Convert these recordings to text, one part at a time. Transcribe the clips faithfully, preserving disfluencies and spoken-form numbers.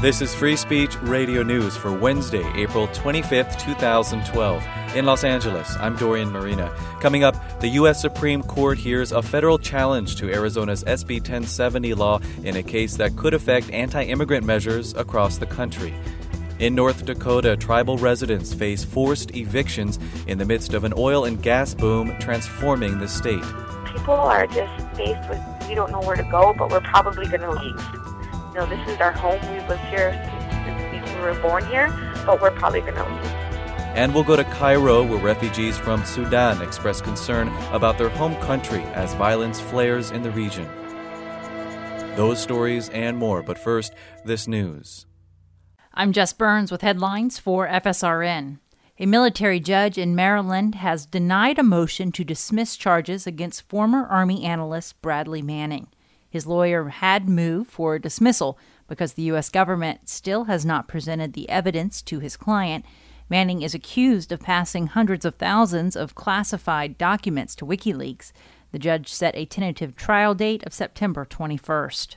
This is Free Speech Radio News for Wednesday, April twenty-fifth, twenty twelve. In Los Angeles, I'm Dorian Marina. Coming up, the U S Supreme Court hears a federal challenge to Arizona's S B ten seventy law in a case that could affect anti-immigrant measures across the country. In North Dakota, tribal residents face forced evictions in the midst of an oil and gas boom transforming the state. People are just faced with, we don't know where to go, but we're probably going to leave. You know, this is our home. We've lived here since we were born here, but we're probably going to leave. And we'll go to Cairo, where refugees from Sudan express concern about their home country as violence flares in the region. Those stories and more, but first, this news. I'm Jess Burns with headlines for F S R N. A military judge in Maryland has denied a motion to dismiss charges against former Army analyst Bradley Manning. His lawyer had moved for dismissal because the U S government still has not presented the evidence to his client. Manning is accused of passing hundreds of thousands of classified documents to WikiLeaks. The judge set a tentative trial date of September twenty-first.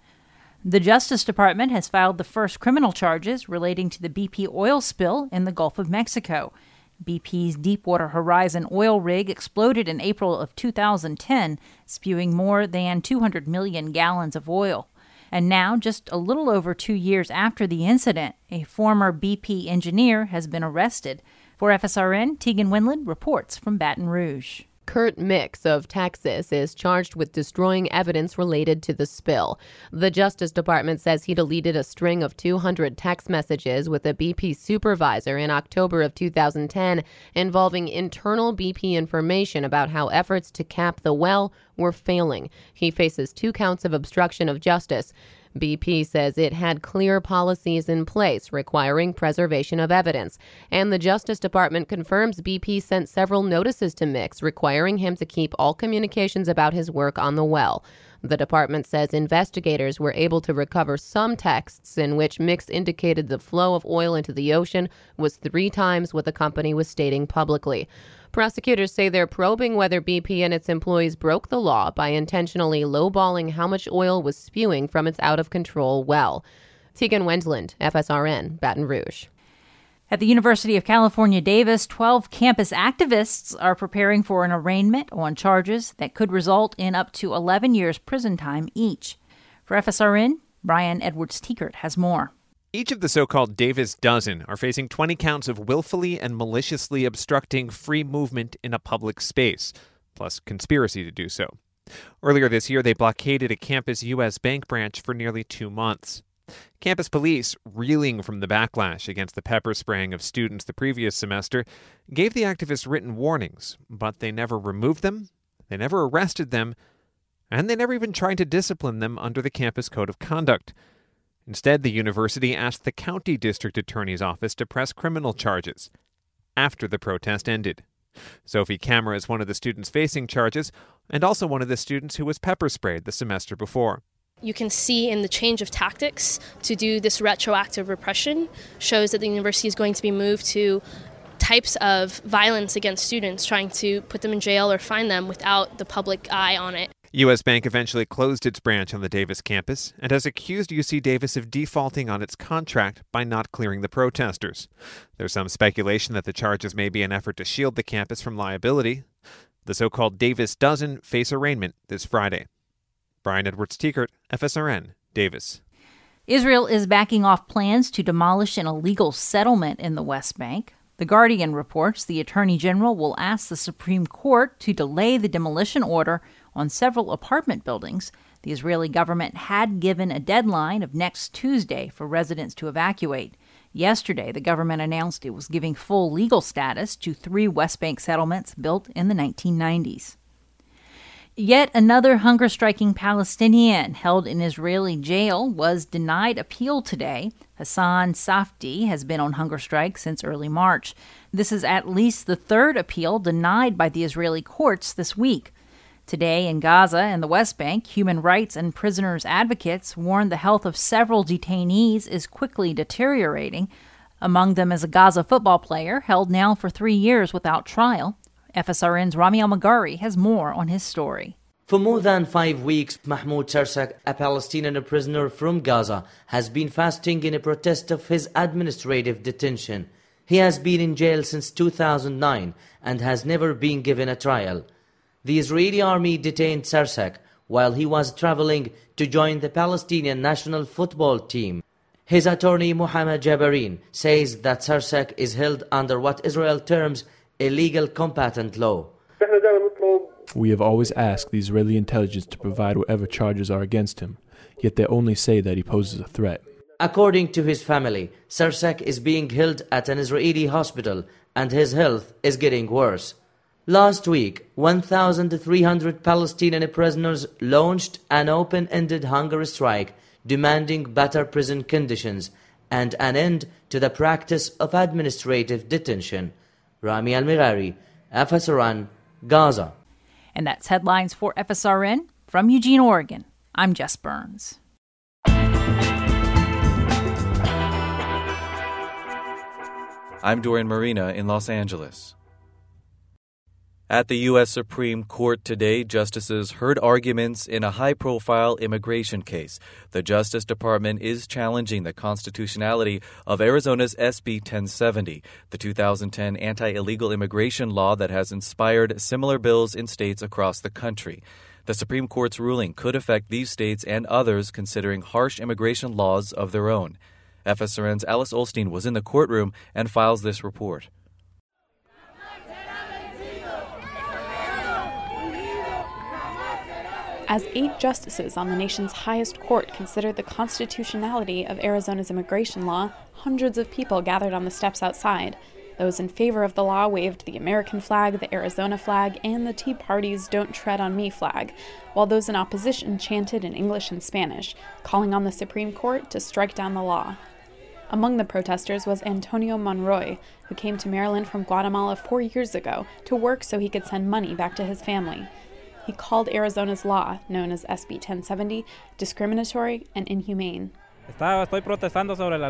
The Justice Department has filed the first criminal charges relating to the B P oil spill in the Gulf of Mexico. B P's Deepwater Horizon oil rig exploded in April of two thousand ten, spewing more than two hundred million gallons of oil. And now, just a little over two years after the incident, a former B P engineer has been arrested. For F S R N, Tegan Winland reports from Baton Rouge. Kurt Mix of Texas is charged with destroying evidence related to the spill. The Justice Department says he deleted a string of two hundred text messages with a B P supervisor in October of two thousand ten involving internal B P information about how efforts to cap the well were failing. He faces two counts of obstruction of justice. B P says it had clear policies in place requiring preservation of evidence, and the Justice Department confirms B P sent several notices to Mix requiring him to keep all communications about his work on the well. The department says investigators were able to recover some texts in which Mix indicated the flow of oil into the ocean was three times what the company was stating publicly. Prosecutors say they're probing whether B P and its employees broke the law by intentionally lowballing how much oil was spewing from its out-of-control well. Tegan Wendland, F S R N, Baton Rouge. At the University of California, Davis, twelve campus activists are preparing for an arraignment on charges that could result in up to eleven years prison time each. For F S R N, Brian Edwards-Tiekert has more. Each of the so-called Davis Dozen are facing twenty counts of willfully and maliciously obstructing free movement in a public space, plus conspiracy to do so. Earlier this year, they blockaded a campus U S bank branch for nearly two months. Campus police, reeling from the backlash against the pepper spraying of students the previous semester, gave the activists written warnings, but they never removed them, they never arrested them, and they never even tried to discipline them under the campus code of conduct. Instead, the university asked the county district attorney's office to press criminal charges after the protest ended. Sophie Camera is one of the students facing charges and also one of the students who was pepper sprayed the semester before. You can see in the change of tactics to do this retroactive repression shows that the university is going to be moved to types of violence against students, trying to put them in jail or fine them without the public eye on it. U S Bank eventually closed its branch on the Davis campus and has accused U C Davis of defaulting on its contract by not clearing the protesters. There's some speculation that the charges may be an effort to shield the campus from liability. The so-called Davis Dozen face arraignment this Friday. Brian Edwards-Tiekert, F S R N, Davis. Israel is backing off plans to demolish an illegal settlement in the West Bank. The Guardian reports the Attorney General will ask the Supreme Court to delay the demolition order on several apartment buildings. The Israeli government had given a deadline of next Tuesday for residents to evacuate. Yesterday, the government announced it was giving full legal status to three West Bank settlements built in the nineteen nineties. Yet another hunger-striking Palestinian held in Israeli jail was denied appeal today. Hassan Safdi has been on hunger strike since early March. This is at least the third appeal denied by the Israeli courts this week. Today in Gaza and the West Bank, human rights and prisoners advocates warn the health of several detainees is quickly deteriorating. Among them is a Gaza football player held now for three years without trial. F S R N's Rami Al-Magari has more on his story. For more than five weeks, Mahmoud Sarsak, a Palestinian prisoner from Gaza, has been fasting in a protest of his administrative detention. He has been in jail since two thousand nine and has never been given a trial. The Israeli army detained Sarsak while he was traveling to join the Palestinian national football team. His attorney Mohammed Jabarin says that Sarsak is held under what Israel terms illegal combatant law. We have always asked the Israeli intelligence to provide whatever charges are against him, yet they only say that he poses a threat. According to his family, Sarsak is being held at an Israeli hospital and his health is getting worse. Last week, one thousand three hundred Palestinian prisoners launched an open-ended hunger strike demanding better prison conditions and an end to the practice of administrative detention. Rami Al-Mirari, F S R N, Gaza. And that's headlines for F S R N from Eugene, Oregon. I'm Jess Burns. I'm Dorian Marina in Los Angeles. At the U S Supreme Court today, justices heard arguments in a high-profile immigration case. The Justice Department is challenging the constitutionality of Arizona's S B ten seventy, the two thousand ten anti-illegal immigration law that has inspired similar bills in states across the country. The Supreme Court's ruling could affect these states and others considering harsh immigration laws of their own. F S R N's Alice Olstein was in the courtroom and files this report. As eight justices on the nation's highest court considered the constitutionality of Arizona's immigration law, hundreds of people gathered on the steps outside. Those in favor of the law waved the American flag, the Arizona flag, and the Tea Party's Don't Tread on Me flag, while those in opposition chanted in English and Spanish, calling on the Supreme Court to strike down the law. Among the protesters was Antonio Monroy, who came to Maryland from Guatemala four years ago to work so he could send money back to his family. He called Arizona's law, known as S B ten seventy, discriminatory and inhumane. I'm protesting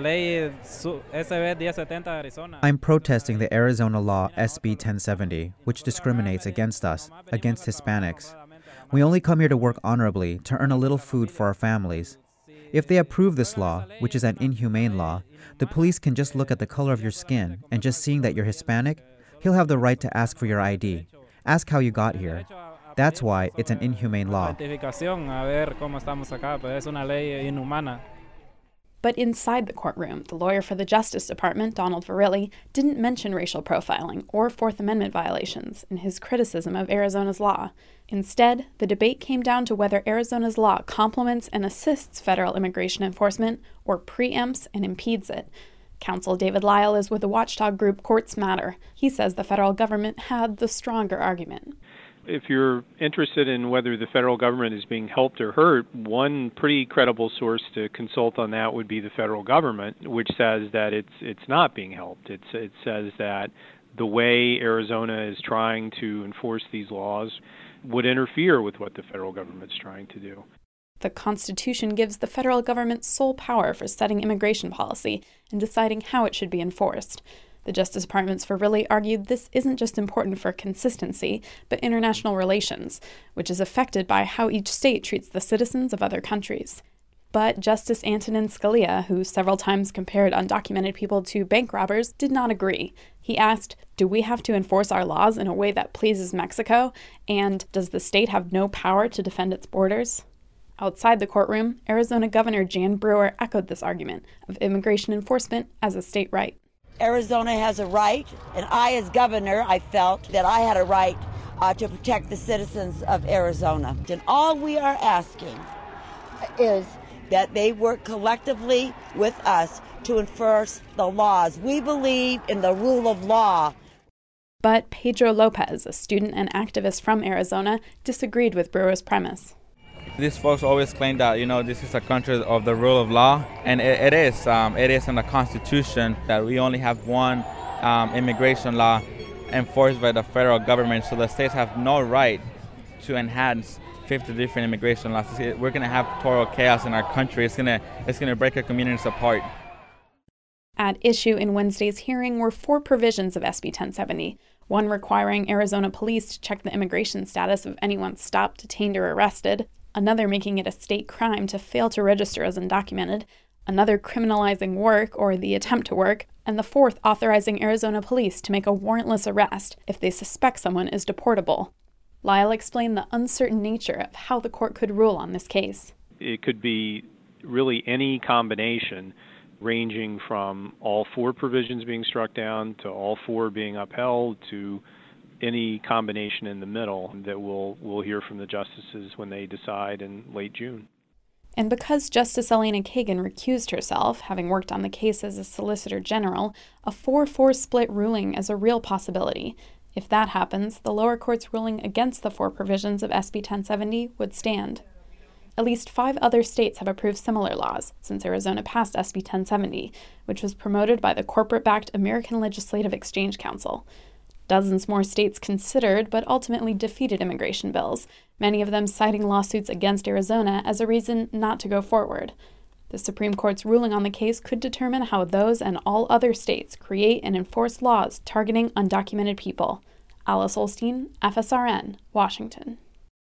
the Arizona law S B ten seventy, which discriminates against us, against Hispanics. We only come here to work honorably, to earn a little food for our families. If they approve this law, which is an inhumane law, the police can just look at the color of your skin, and just seeing that you're Hispanic, he'll have the right to ask for your I D. Ask how you got here. That's why it's an inhumane law. But inside the courtroom, the lawyer for the Justice Department, Donald Verrilli, didn't mention racial profiling or Fourth Amendment violations in his criticism of Arizona's law. Instead, the debate came down to whether Arizona's law complements and assists federal immigration enforcement or preempts and impedes it. Counsel David Lyle is with the watchdog group Courts Matter. He says the federal government had the stronger argument. If you're interested in whether the federal government is being helped or hurt, one pretty credible source to consult on that would be the federal government, which says that it's it's not being helped. It's, it says that the way Arizona is trying to enforce these laws would interfere with what the federal government's trying to do. The Constitution gives the federal government sole power for setting immigration policy and deciding how it should be enforced. The Justice Department's Verrilli argued this isn't just important for consistency, but international relations, which is affected by how each state treats the citizens of other countries. But Justice Antonin Scalia, who several times compared undocumented people to bank robbers, did not agree. He asked, do we have to enforce our laws in a way that pleases Mexico? And does the state have no power to defend its borders? Outside the courtroom, Arizona Governor Jan Brewer echoed this argument of immigration enforcement as a state right. Arizona has a right, and I, as governor, I felt that I had a right uh, to protect the citizens of Arizona. And all we are asking is that they work collectively with us to enforce the laws. We believe in the rule of law. But Pedro Lopez, a student and activist from Arizona, disagreed with Brewer's premise. These folks always claim that, you know, this is a country of the rule of law, and it, it is. Um, it is in the Constitution that we only have one um, immigration law enforced by the federal government, so the states have no right to enhance fifty different immigration laws. We're going to have total chaos in our country. It's going to it's going to break our communities apart. At issue in Wednesday's hearing were four provisions of S B ten seventy. one requiring Arizona police to check the immigration status of anyone stopped, detained, or arrested, another making it a state crime to fail to register as undocumented, another criminalizing work or the attempt to work, and the fourth authorizing Arizona police to make a warrantless arrest if they suspect someone is deportable. Lyle explained the uncertain nature of how the court could rule on this case. It could be really any combination, ranging from all four provisions being struck down to all four being upheld to any combination in the middle that we'll, we'll hear from the justices when they decide in late June. And because Justice Elena Kagan recused herself, having worked on the case as a Solicitor General, a four four split ruling is a real possibility. If that happens, the lower court's ruling against the four provisions of S B ten seventy would stand. At least five other states have approved similar laws since Arizona passed S B ten seventy, which was promoted by the corporate-backed American Legislative Exchange Council. Dozens more states considered but ultimately defeated immigration bills, many of them citing lawsuits against Arizona as a reason not to go forward. The Supreme Court's ruling on the case could determine how those and all other states create and enforce laws targeting undocumented people. Alice Olstein, F S R N, Washington.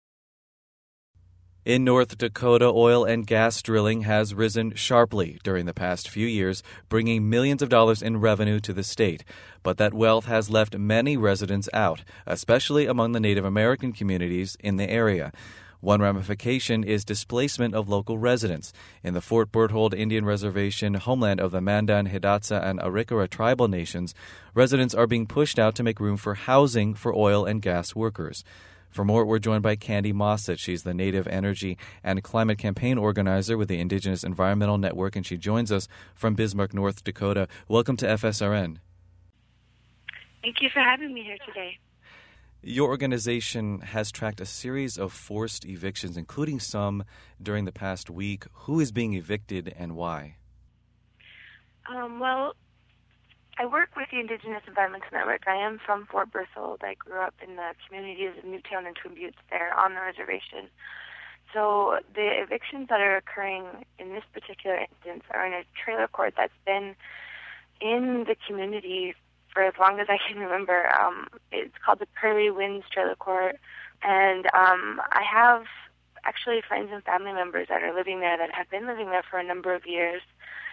In North Dakota, oil and gas drilling has risen sharply during the past few years, bringing millions of dollars in revenue to the state. But that wealth has left many residents out, especially among the Native American communities in the area. One ramification is displacement of local residents. In the Fort Berthold Indian Reservation, homeland of the Mandan, Hidatsa, and Arikara tribal nations, residents are being pushed out to make room for housing for oil and gas workers. For more, we're joined by Candy Mossett. She's the Native Energy and Climate Campaign Organizer with the Indigenous Environmental Network, and she joins us from Bismarck, North Dakota. Welcome to F S R N. Thank you for having me here today. Your organization has tracked a series of forced evictions, including some during the past week. Who is being evicted and why? Um, well, I work with the Indigenous Environmental Network. I am from Fort Berthold. I grew up in the communities of Newtown and Twin Buttes there on the reservation. So the evictions that are occurring in this particular instance are in a trailer court that's been in the community for as long as I can remember. Um, it's called the Prairie Winds Trailer Court. And um, I have actually friends and family members that are living there that have been living there for a number of years,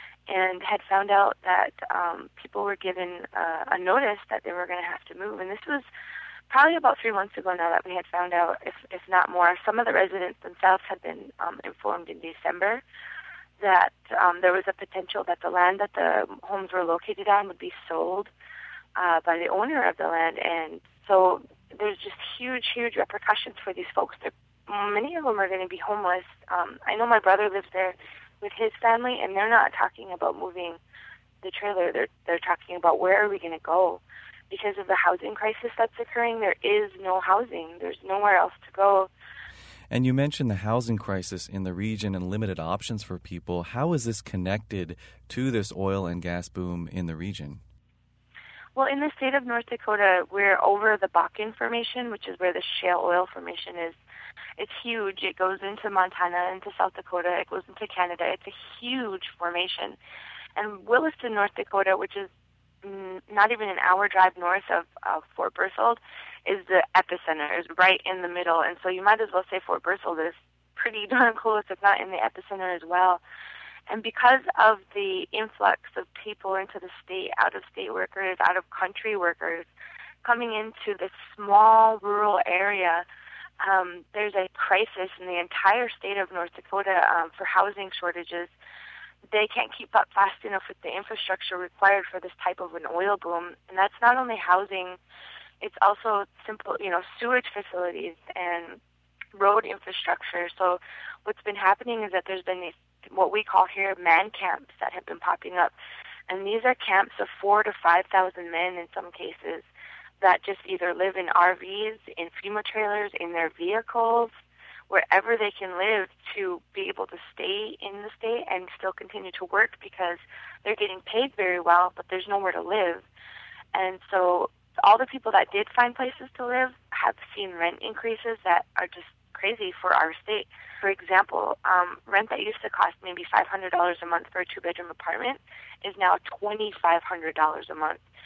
and had found out that um, people were given uh, a notice that they were going to have to move. And this was probably about three months ago now that we had found out, if, if not more. Some of the residents themselves had been um, informed in December that um, there was a potential that the land that the homes were located on would be sold uh, by the owner of the land. And so there's just huge, huge repercussions for these folks. They're, many of them are going to be homeless. Um, I know my brother lives there with his family, and they're not talking about moving the trailer. They're they're talking about where are we going to go, because of the housing crisis that's occurring. There is no housing. There's nowhere else to go. And you mentioned the housing crisis in the region and limited options for people. How is this connected to this oil and gas boom in the region? Well, in the state of North Dakota, we're over the Bakken Formation, which is where the shale oil formation is. It's huge. It goes into Montana, into South Dakota. It goes into Canada. It's a huge formation. And Williston, North Dakota, which is mm, not even an hour drive north of, of Fort Berthold, is the epicenter, is right in the middle. And so you might as well say Fort Berthold is pretty darn close, if not in the epicenter as well. And because of the influx of people into the state, out-of-state workers, out-of-country workers, coming into this small rural area, Um, there's a crisis in the entire state of North Dakota um, for housing shortages. They can't keep up fast enough with the infrastructure required for this type of an oil boom. And that's not only housing, it's also simple, you know, sewage facilities and road infrastructure. So what's been happening is that there's been these, what we call here, man camps that have been popping up. And these are camps of four to five thousand men in some cases, that just either live in R Vs, in FEMA trailers, in their vehicles, wherever they can live to be able to stay in the state and still continue to work, because they're getting paid very well, but there's nowhere to live. And so all the people that did find places to live have seen rent increases that are just crazy for our state. For example, um, rent that used to cost maybe five hundred dollars a month for a two-bedroom apartment is now two thousand five hundred dollars a month.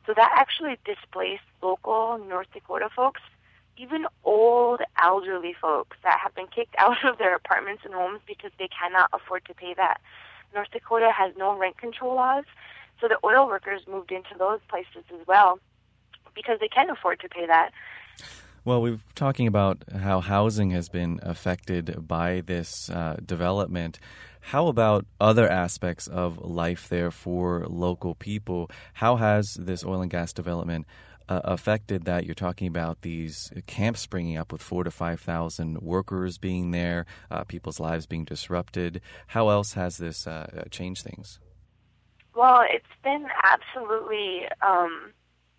So that actually displaced local North Dakota folks, even old elderly folks that have been kicked out of their apartments and homes because they cannot afford to pay that. North Dakota has no rent control laws, so the oil workers moved into those places as well because they can afford to pay that. Well, we're talking about how housing has been affected by this uh, development. How about other aspects of life there for local people? How has this oil and gas development uh, affected that? You're talking about these camps springing up with four to five thousand workers being there, uh, people's lives being disrupted. How else has this uh, changed things? Well, it's been absolutely. Um,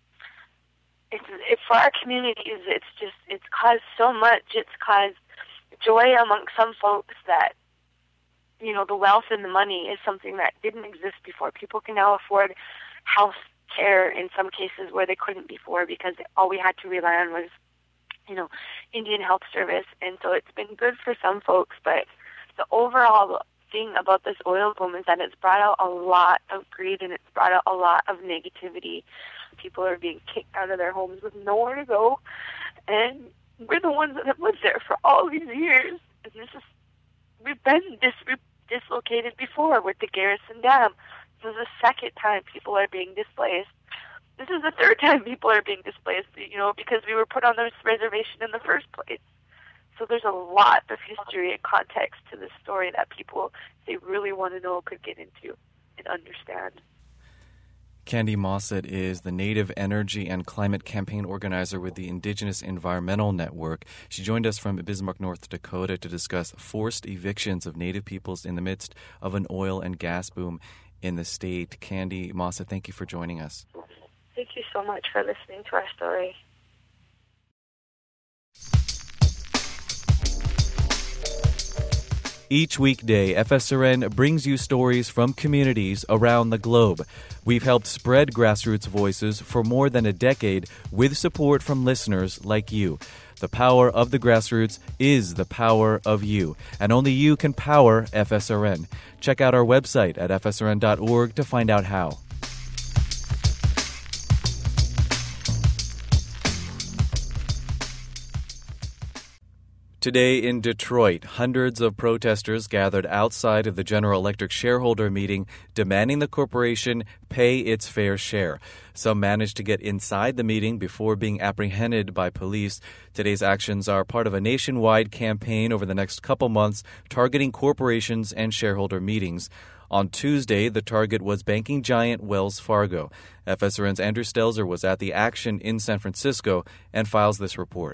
It's, it's for our communities. It's just it's caused so much. It's caused joy among some folks that, you know, the wealth and the money is something that didn't exist before. People can now afford health care in some cases where they couldn't before because all we had to rely on was, you know, Indian Health Service. And so it's been good for some folks, but the overall thing about this oil boom is that it's brought out a lot of greed and it's brought out a lot of negativity. People are being kicked out of their homes with nowhere to go, and we're the ones that have lived there for all these years. And this is we've been dis, dislocated before with the Garrison Dam. This is the second time people are being displaced. This is the third time people are being displaced, you know, because we were put on this reservation in the first place. So there's a lot of history and context to this story that people, if they really want to know, could get into and understand. Candy Mossett is the Native Energy and Climate Campaign Organizer with the Indigenous Environmental Network. She joined us from Bismarck, North Dakota to discuss forced evictions of Native peoples in the midst of an oil and gas boom in the state. Candy Mossett, thank you for joining us. Thank you so much for listening to our story. Each weekday, F S R N brings you stories from communities around the globe. We've helped spread grassroots voices for more than a decade with support from listeners like you. The power of the grassroots is the power of you, and only you can power F S R N. Check out our website at f s r n dot org to find out how. Today in Detroit, hundreds of protesters gathered outside of the General Electric shareholder meeting demanding the corporation pay its fair share. Some managed to get inside the meeting before being apprehended by police. Today's actions are part of a nationwide campaign over the next couple months targeting corporations and shareholder meetings. On Tuesday, the target was banking giant Wells Fargo. F S R N's Andrew Stelzer was at the action in San Francisco and files this report.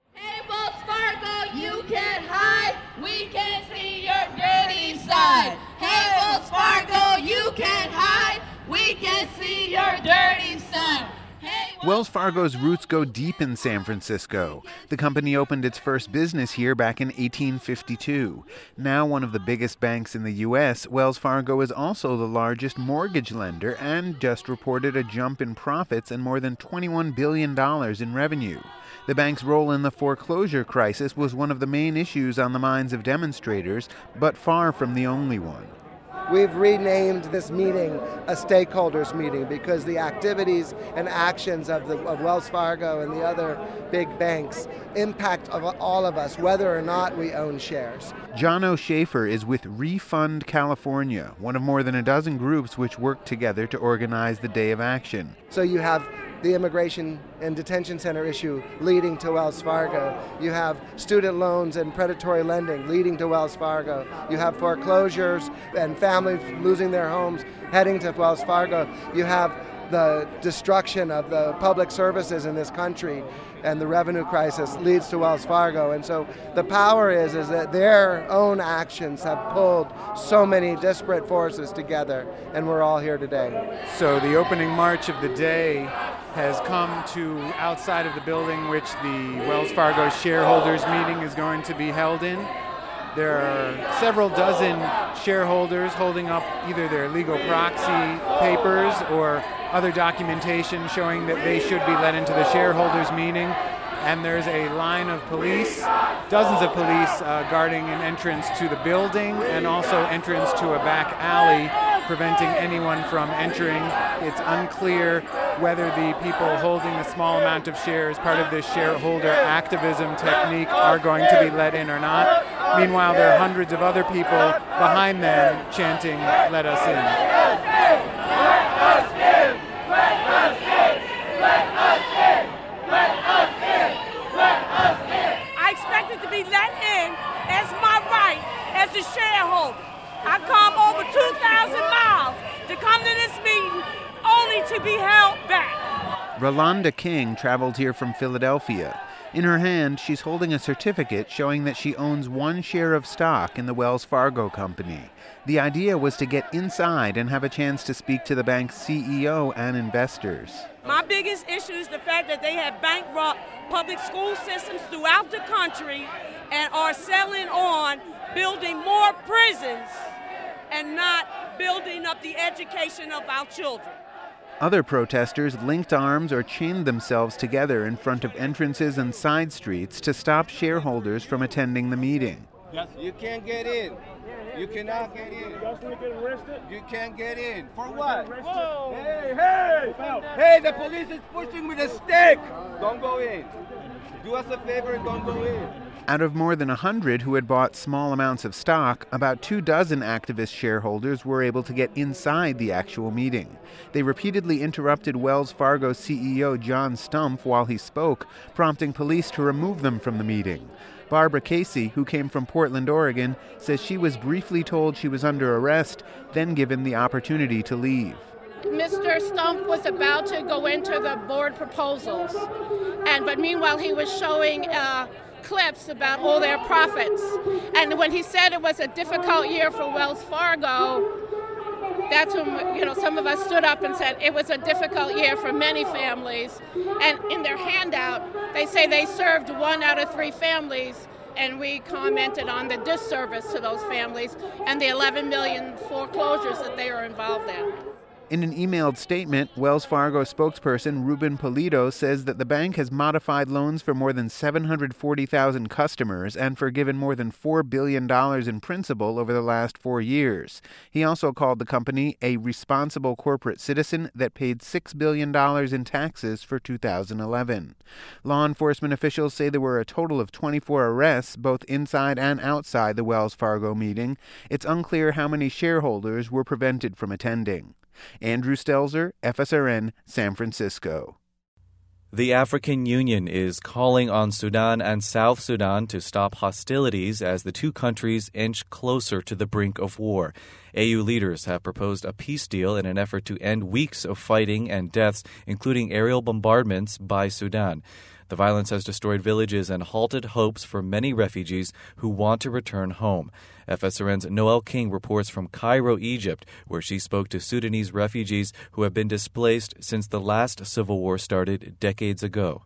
You can't hide, we can see your dirty side. Hey, Wells Fargo, you can't hide, we can see your dirty side. Hey, Wells Fargo's roots go deep in San Francisco. The company opened its first business here back in eighteen fifty-two. Now one of the biggest banks in the U S, Wells Fargo is also the largest mortgage lender and just reported a jump in profits and more than twenty-one billion dollars in revenue. The bank's role in the foreclosure crisis was one of the main issues on the minds of demonstrators, but far from the only one. We've renamed this meeting a stakeholders meeting because the activities and actions of, the, of Wells Fargo and the other big banks impact all of us, whether or not we own shares. John O'Shafer is with Refund California, one of more than a dozen groups which work together to organize the Day of Action. So you have the immigration and detention center issue leading to Wells Fargo. You have student loans and predatory lending leading to Wells Fargo. You have foreclosures and families losing their homes heading to Wells Fargo. You have the destruction of the public services in this country, and the revenue crisis leads to Wells Fargo. And so the power is, is that their own actions have pulled so many disparate forces together, and we're all here today. So the opening march of the day has come to outside of the building which the Wells Fargo shareholders meeting is going to be held in. There are several dozen shareholders holding up either their legal proxy papers or other documentation showing that they should be let into the shareholders meeting. And there's a line of police, dozens of police uh, guarding an entrance to the building and also entrance to a back alley preventing anyone from entering. It's unclear whether the people holding the small amount of shares, part of this shareholder activism technique, are going to be let in or not. Meanwhile, there are hundreds of other people behind them chanting, "Let us in." I expected to be let in as my right as a shareholder. I come over two thousand miles to come to this meeting only to be held back. Rolanda King traveled here from Philadelphia. In her hand, she's holding a certificate showing that she owns one share of stock in the Wells Fargo company. The idea was to get inside and have a chance to speak to the bank's C E O and investors. My biggest issue is the fact that they have bankrupt public school systems throughout the country and are selling on building more prisons and not building up the education of our children. Other protesters linked arms or chained themselves together in front of entrances and side streets to stop shareholders from attending the meeting. You can't get in. You cannot get in. You can't get in. For what? Whoa. Hey, hey! Hey, the police is pushing with a stick! Don't go in. Do us a favor and don't go in. Out of more than one hundred who had bought small amounts of stock, about two dozen activist shareholders were able to get inside the actual meeting. They repeatedly interrupted Wells Fargo C E O John Stumpf while he spoke, prompting police to remove them from the meeting. Barbara Casey, who came from Portland, Oregon, says she was briefly told she was under arrest, then given the opportunity to leave. Mister Stumpf was about to go into the board proposals, and but meanwhile he was showing uh, clips about all their profits. And when he said it was a difficult year for Wells Fargo, that's when, you know, some of us stood up and said it was a difficult year for many families. And in their handout, they say they served one out of three families, and we commented on the disservice to those families and the eleven million foreclosures that they are involved in. In an emailed statement, Wells Fargo spokesperson Ruben Polito says that the bank has modified loans for more than seven hundred forty thousand customers and forgiven more than four billion dollars in principal over the last four years. He also called the company a responsible corporate citizen that paid six billion dollars in taxes for two thousand eleven. Law enforcement officials say there were a total of twenty-four arrests, both inside and outside the Wells Fargo meeting. It's unclear how many shareholders were prevented from attending. Andrew Stelzer, F S R N, San Francisco. The African Union is calling on Sudan and South Sudan to stop hostilities as the two countries inch closer to the brink of war. A U leaders have proposed a peace deal in an effort to end weeks of fighting and deaths, including aerial bombardments by Sudan. The violence has destroyed villages and halted hopes for many refugees who want to return home. F S R N's Noel King reports from Cairo, Egypt, where she spoke to Sudanese refugees who have been displaced since the last civil war started decades ago.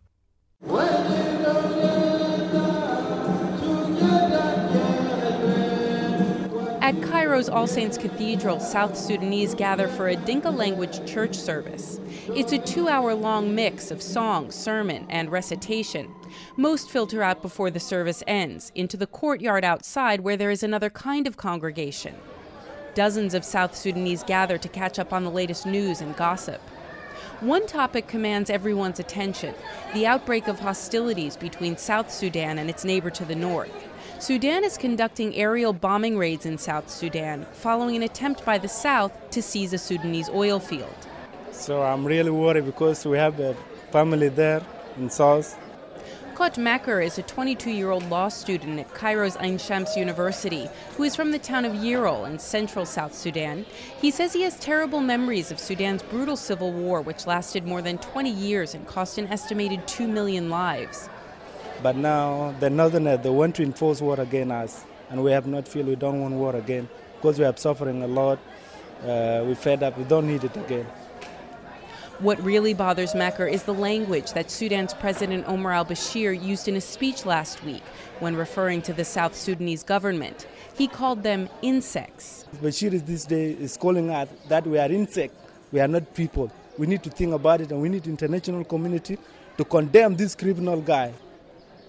At Cairo's All Saints Cathedral, South Sudanese gather for a Dinka-language church service. It's a two-hour-long mix of song, sermon, and recitation. Most filter out before the service ends, into the courtyard outside where there is another kind of congregation. Dozens of South Sudanese gather to catch up on the latest news and gossip. One topic commands everyone's attention: the outbreak of hostilities between South Sudan and its neighbor to the north. Sudan is conducting aerial bombing raids in South Sudan, following an attempt by the South to seize a Sudanese oil field. So I'm really worried because we have a family there in South. Kot Makar is a twenty-two-year-old law student at Cairo's Ain Shams University who is from the town of Yirol in central South Sudan. He says he has terrible memories of Sudan's brutal civil war, which lasted more than twenty years and cost an estimated two million lives. But now the Northerners, they want to enforce war against us, and we have not feel we don't want war again because we are suffering a lot. Uh, we're fed up. We don't need it again. What really bothers Makar is the language that Sudan's President Omar al-Bashir used in a speech last week when referring to the South Sudanese government. He called them insects. Bashir is this day is calling us that we are insects. We are not people. We need to think about it, and we need international community to condemn this criminal guy.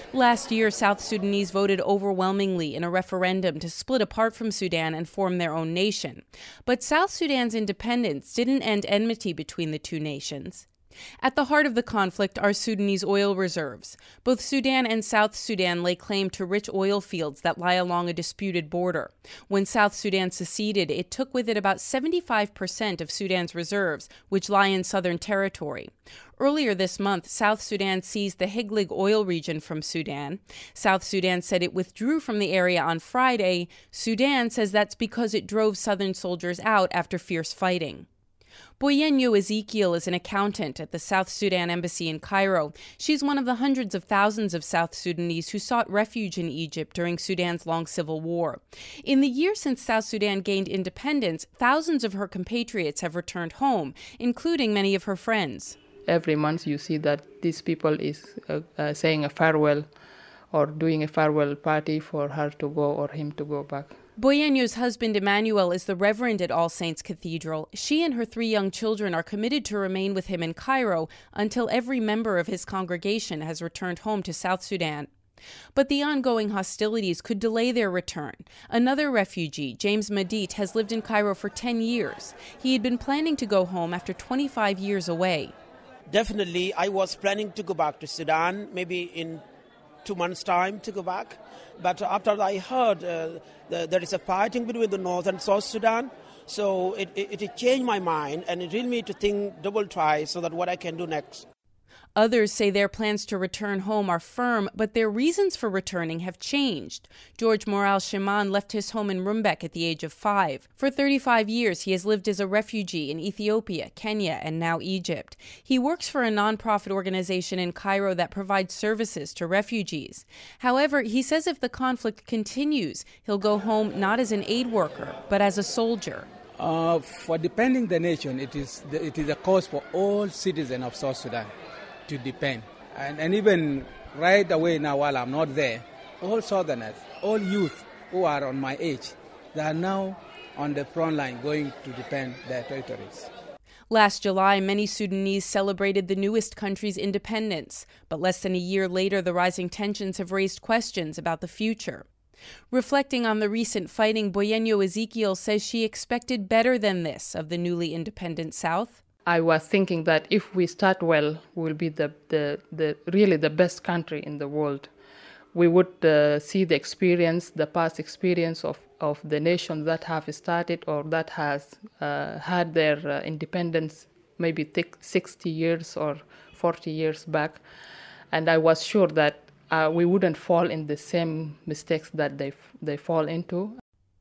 Last year, South Sudanese voted overwhelmingly in a referendum to split apart from Sudan and form their own nation. But South Sudan's independence didn't end enmity between the two nations. At the heart of the conflict are Sudanese oil reserves. Both Sudan and South Sudan lay claim to rich oil fields that lie along a disputed border. When South Sudan seceded, it took with it about seventy-five percent of Sudan's reserves, which lie in southern territory. Earlier this month, South Sudan seized the Heglig oil region from Sudan. South Sudan said it withdrew from the area on Friday. Sudan says that's because it drove southern soldiers out after fierce fighting. Boyenyo Ezekiel is an accountant at the South Sudan Embassy in Cairo. She's one of the hundreds of thousands of South Sudanese who sought refuge in Egypt during Sudan's long civil war. In the year since South Sudan gained independence, thousands of her compatriots have returned home, including many of her friends. Every month you see that these people is uh, uh, saying a farewell or doing a farewell party for her to go or him to go back. Boyenyo's husband Emmanuel is the reverend at All Saints Cathedral. She and her three young children are committed to remain with him in Cairo until every member of his congregation has returned home to South Sudan. But the ongoing hostilities could delay their return. Another refugee, James Madit, has lived in Cairo for ten years. He had been planning to go home after twenty-five years away. Definitely, I was planning to go back to Sudan, maybe in two months' time to go back. But after I heard uh, the, there is a fighting between the North and South Sudan, so it, it, it changed my mind and it really made me to think double twice so that what I can do next. Others say their plans to return home are firm, but their reasons for returning have changed. George Moral Sheman left his home in Rumbek at the age of five. For thirty-five years, he has lived as a refugee in Ethiopia, Kenya, and now Egypt. He works for a nonprofit organization in Cairo that provides services to refugees. However, he says if the conflict continues, he'll go home not as an aid worker, but as a soldier. Uh, for defending the nation, it is the, it is a cause for all citizens of South Sudan to depend. And, and even right away now while I'm not there, all Southerners, all youth who are on my age, they are now on the front line going to defend their territories. Last July, many Sudanese celebrated the newest country's independence, but less than a year later, the rising tensions have raised questions about the future. Reflecting on the recent fighting, Boyenyo Ezekiel says she expected better than this of the newly independent South. I was thinking that if we start well, we will be the, the, the really the best country in the world. We would uh, see the experience, the past experience of, of the nations that have started or that has uh, had their uh, independence maybe sixty years or forty years back. And I was sure that uh, we wouldn't fall in the same mistakes that they they fall into.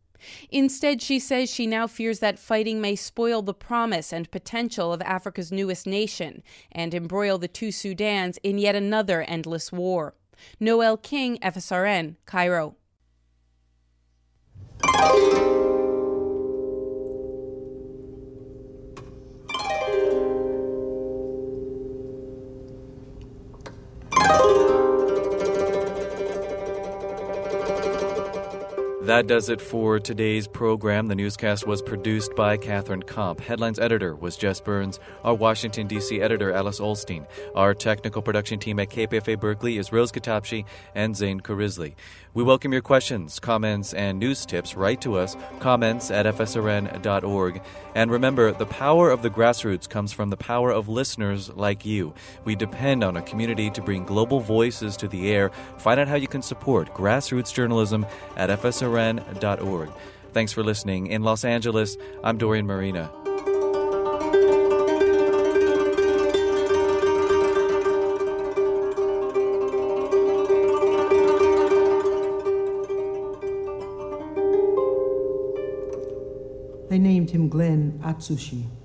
Instead, she says she now fears that fighting may spoil the promise and potential of Africa's newest nation and embroil the two Sudans in yet another endless war. Noel King, F S R N, Cairo. That does it for today's program. The newscast was produced by Catherine Komp. Headlines editor was Jess Burns. Our Washington, D C editor, Alice Olstein. Our technical production team at K P F A Berkeley is Rose Katapshi and Zain Karizli. We welcome your questions, comments, and news tips. Write to us, comments at f s r n dot org. And remember, the power of the grassroots comes from the power of listeners like you. We depend on a community to bring global voices to the air. Find out how you can support grassroots journalism at f s r n dot org. Thanks for listening. In Los Angeles, I'm Dorian Marina. They named him Glenn Atsushi.